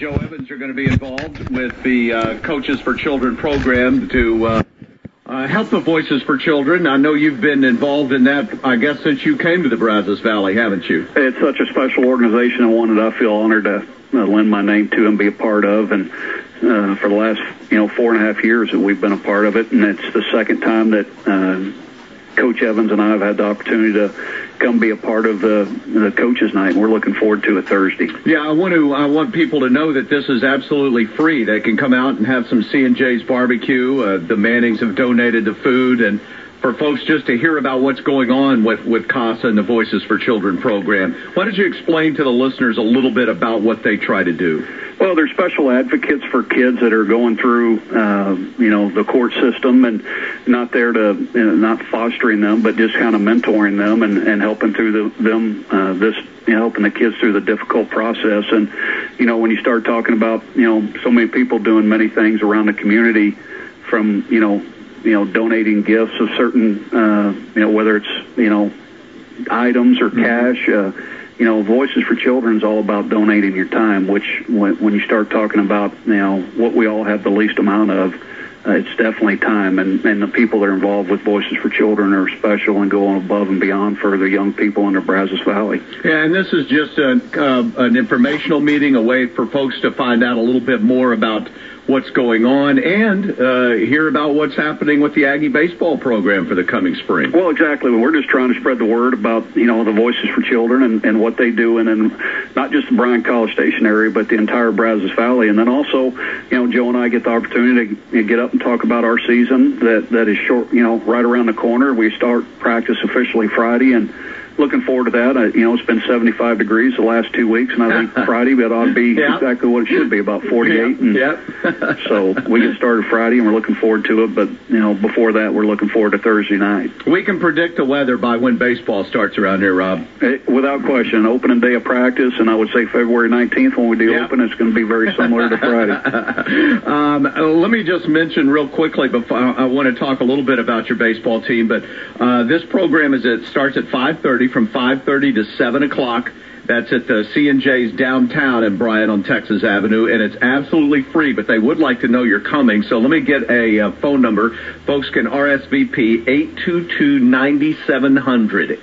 Joe Evans are going to be involved with the Coaches for Children program to help the Voices for Children. I know you've been involved in that, I guess, since you came to the Brazos Valley, haven't you? It's such a special organization and one that I feel honored to lend my name to and be a part of. And for the last, 4.5 years that we've been a part of it, and it's the second time that Coach Evans and I have had the opportunity to come be a part of the coaches' night, and we're looking forward to it Thursday. Yeah, I want people to know that this is absolutely free. They can come out and have some C&J's barbecue. The Mannings have donated the food, and for folks just to hear about what's going on with CASA and the Voices for Children program, why don't you explain to the listeners a little bit about what they try to do? Well, they're special advocates for kids that are going through, the court system, and not there to, not fostering them, but just kind of mentoring them and helping through helping the kids through the difficult process. And, when you start talking about, so many people doing many things around the community, from, donating gifts of certain, whether it's, items or cash, Voices for Children is all about donating your time, which when you start talking about, what we all have the least amount of, it's definitely time. And the people that are involved with Voices for Children are special and go on above and beyond for the young people in the Brazos Valley. Yeah, and this is just an informational meeting, a way for folks to find out a little bit more about what's going on and hear about what's happening with the Aggie baseball program for the coming spring. Well, exactly. We're just trying to spread the word about, the Voices for Children and what they do, and not just the Bryan College Station area, but the entire Brazos Valley. And then also, Joe and I get the opportunity to get up and talk about our season that is short, right around the corner. We start practice officially Friday, and looking forward to that. It's been 75 degrees the last 2 weeks, and I think Friday that ought to be exactly what it should be, about 48. So we get started Friday, and we're looking forward to it. But, before that, we're looking forward to Thursday night. We can predict the weather by when baseball starts around here, Rob. Without question. Opening day of practice, and I would say February 19th when we do open, it's going to be very similar to Friday. Let me just mention real quickly, before I want to talk a little bit about your baseball team, but this program starts at 5:30, from 5:30 to 7 o'clock. That's at the C&J's downtown in Bryan on Texas Avenue, and it's absolutely free, but they would like to know you're coming. So let me get a phone number. Folks can RSVP 822-9700,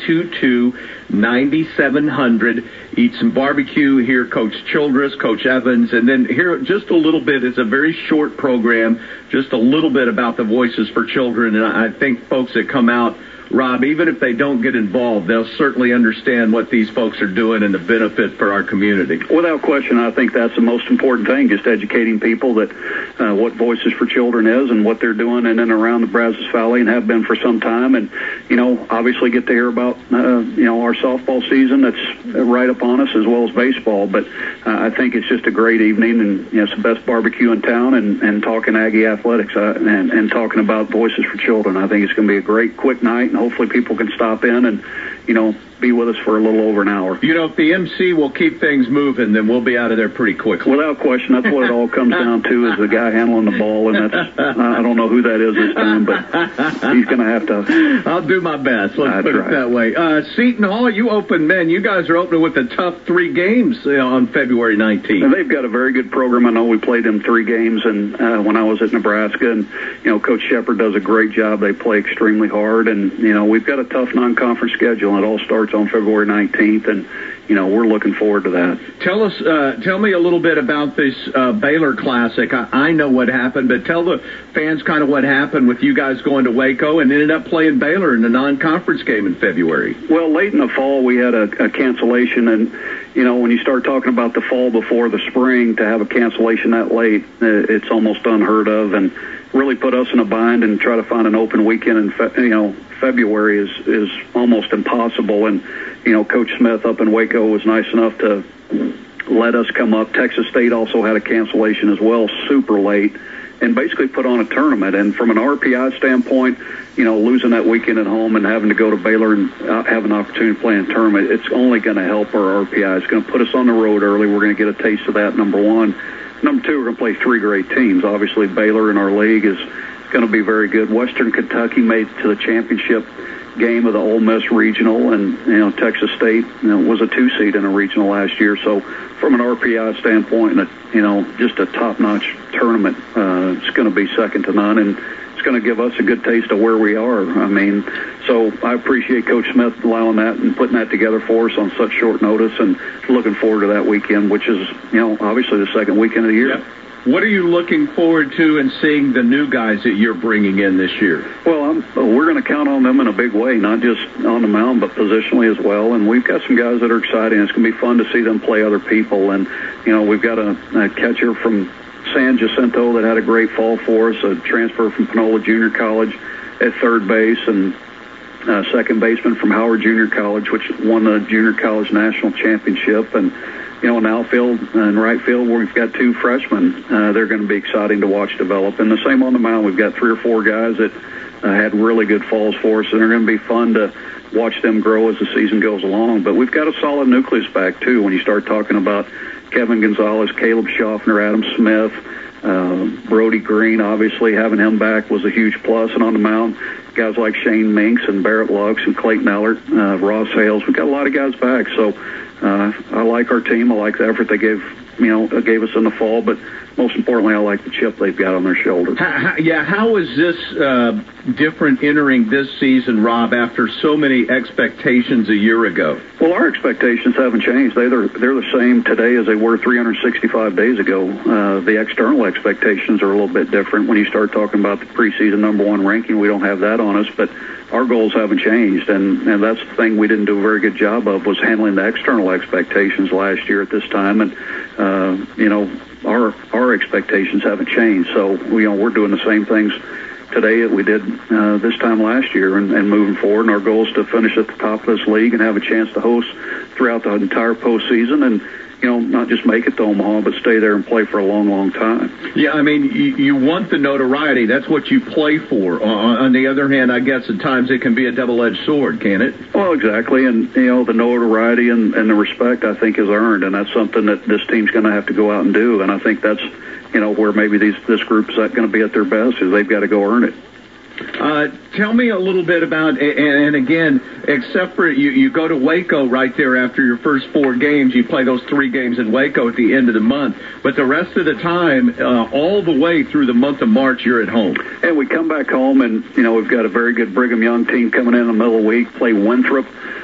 822-9700. Eat some barbecue, hear Coach Childress, Coach Evans, and then hear just a little bit. It's a very short program, just a little bit about the Voices for Children, and I think folks that come out, Rob, even if they don't get involved, they'll certainly understand what these folks are doing and the benefit for our community. Without question, I think that's the most important thing, just educating people that what Voices for Children is and what they're doing in and around the Brazos Valley and have been for some time. And, obviously get to hear about, our softball season that's right upon us, as well as baseball. But I think it's just a great evening, and it's the best barbecue in town, and talking Aggie athletics and talking about Voices for Children. I think it's going to be a great, quick night. Hopefully people can stop in and, be with us for a little over an hour. If the MC will keep things moving, then we'll be out of there pretty quickly. Without question, that's what it all comes down to, is the guy handling the ball, and that's, I don't know who that is this time, but he's going to have to. I'll do my best. Let's put it that way. Seton Hall, you guys are opening with the tough 3 games on February 19th. And they've got a very good program. I know we played them 3 games and when I was at Nebraska, and, Coach Shepard does a great job. They play extremely hard, and, we've got a tough non-conference schedule, and it all starts on February 19th, and we're looking forward to that. Tell me a little bit about this Baylor Classic. I know what happened, but tell the fans kind of what happened with you guys going to Waco and ended up playing Baylor in the non-conference game in February. Well, late in the fall, we had a cancellation, and when you start talking about the fall before the spring, to have a cancellation that late, it's almost unheard of, and really put us in a bind, and try to find an open weekend in February is almost impossible. And Coach Smith up in Waco was nice enough to let us come up. Texas State also had a cancellation as well, super late, and basically put on a tournament. And from an RPI standpoint, losing that weekend at home and having to go to Baylor and have an opportunity to play in a tournament, it's only going to help our RPI. It's going to put us on the road early. We're going to get a taste of that, number one. Number two, we're going to play 3 great teams. Obviously, Baylor in our league is going to be very good. Western Kentucky made it to the championship game of the Ole Miss regional, and Texas State was a 2 seed in a regional last year. So from an RPI standpoint, just a top-notch tournament, it's going to be second to none, and it's going to give us a good taste of where we are. So I appreciate Coach Smith allowing that and putting that together for us on such short notice, and looking forward to that weekend, which is obviously the second weekend of the year. Yep. What are you looking forward to in seeing the new guys that you're bringing in this year? Well, we're going to count on them in a big way, not just on the mound, but positionally as well. And we've got some guys that are exciting. It's going to be fun to see them play other people. And, we've got a catcher from San Jacinto that had a great fall for us, a transfer from Panola Junior College at third base, and second baseman from Howard Junior College, which won the Junior College National Championship. And in outfield and right field, where we've got 2 freshmen, they're going to be exciting to watch develop. And the same on the mound, we've got 3 or 4 guys that had really good falls for us, and they're going to be fun to watch them grow as the season goes along. But we've got a solid nucleus back, too, when you start talking about Kevin Gonzalez, Caleb Schaffner, Adam Smith, Brody Green. Obviously, having him back was a huge plus. And on the mound, guys like Shane Minks and Barrett Lux and Clayton Ellert, Ross Hales. We've got a lot of guys back. So I like our team. I like the effort they gave us in the fall, but most importantly, I like the chip they've got on their shoulders. How is this different entering this season, Rob, after so many expectations a year ago? Well, our expectations haven't changed. They're the same today as they were 365 days ago. The external expectations are a little bit different. When you start talking about the preseason #1 ranking, we don't have that on us, but our goals haven't changed, and that's the thing we didn't do a very good job of, was handling the external expectations last year at this time. And our expectations haven't changed. So we're doing the same things today that we did this time last year, and moving forward. And our goal is to finish at the top of this league and have a chance to host throughout the entire postseason, and not just make it to Omaha, but stay there and play for a long, long time. Yeah, you want the notoriety. That's what you play for. On the other hand, I guess at times it can be a double-edged sword, can it? Well, exactly. And, the notoriety and the respect, I think, is earned. And that's something that this team's going to have to go out and do. And I think that's, where maybe this group's going to be at their best, is they've got to go earn it. Tell me a little bit about, and again, except for you go to Waco right there after your first 4 games. You play those 3 games in Waco at the end of the month. But the rest of the time, all the way through the month of March, you're at home. And we come back home, and, we've got a very good Brigham Young team coming in the middle of the week, play Winthrop,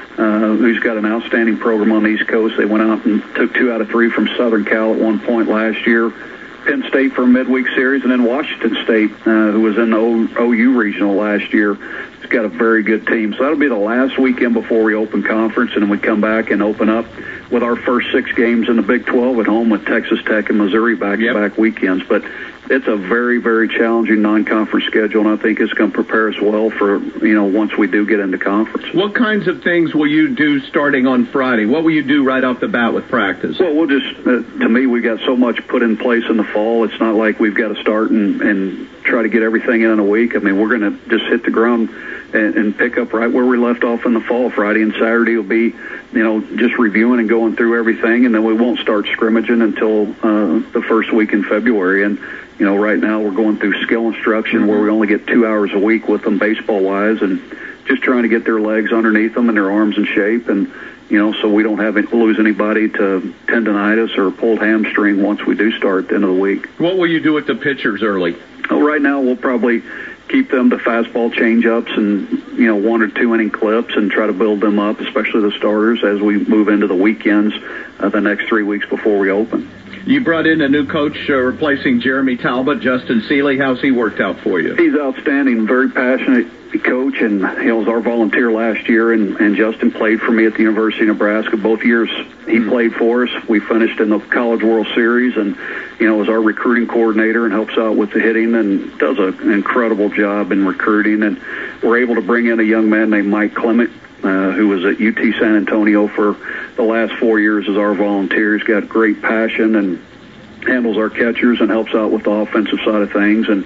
who's got an outstanding program on the East Coast. They went out and took 2 out of 3 from Southern Cal at one point last year. Penn State for a midweek series, and then Washington State, who was in the OU regional last year. It's got a very good team. So that'll be the last weekend before we open conference, and then we come back and open up with our first 6 games in the Big 12 at home with Texas Tech and Missouri back-to-back weekends. But it's a very, very challenging non-conference schedule, and I think it's going to prepare us well for, once we do get into conference. What kinds of things will you do starting on Friday? What will you do right off the bat with practice? Well, we'll just, to me, we got so much put in place in the fall. It's not like we've got to start and try to get everything in a week. We're going to just hit the ground and pick up right where we left off in the fall. Friday and Saturday will be, just reviewing and going through everything, and then we won't start scrimmaging until the first week in February. And right now we're going through skill instruction where we only get 2 hours a week with them baseball-wise, and just trying to get their legs underneath them and their arms in shape, and so we don't lose anybody to tendonitis or pulled hamstring once we do start at the end of the week. What will you do with the pitchers early? Right now we'll probably keep them to fastball change-ups and 1 or 2 inning clips, and try to build them up, especially the starters, as we move into the weekends the next 3 weeks before we open. You brought in a new coach replacing Jeremy Talbot, Justin Seeley. How's he worked out for you? He's outstanding, very passionate coach, and he was our volunteer last year, and Justin played for me at the University of Nebraska. Both years he played for us. We finished in the College World Series, and was our recruiting coordinator and helps out with the hitting and does an incredible job in recruiting. And we're able to bring in a young man named Mike Clement, who was at UT San Antonio for the last 4 years as our volunteer. He's got great passion and handles our catchers and helps out with the offensive side of things. And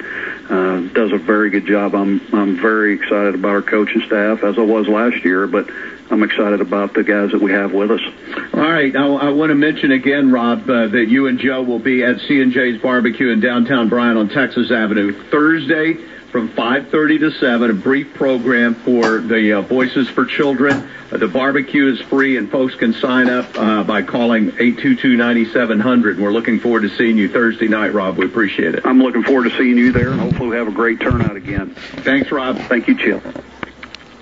does a very good job. I'm very excited about our coaching staff, as I was last year, but I'm excited about the guys that we have with us. All right. I want to mention again, Rob, that you and Joe will be at C&J's Barbecue in downtown Bryan on Texas Avenue Thursday from 5:30 to 7, a brief program for the Voices for Children. The barbecue is free, and folks can sign up by calling 822-9700. We're looking forward to seeing you Thursday night, Rob. We appreciate it. I'm looking forward to seeing you there, and hopefully we have a great turnout again. Thanks, Rob. Thank you, Chip.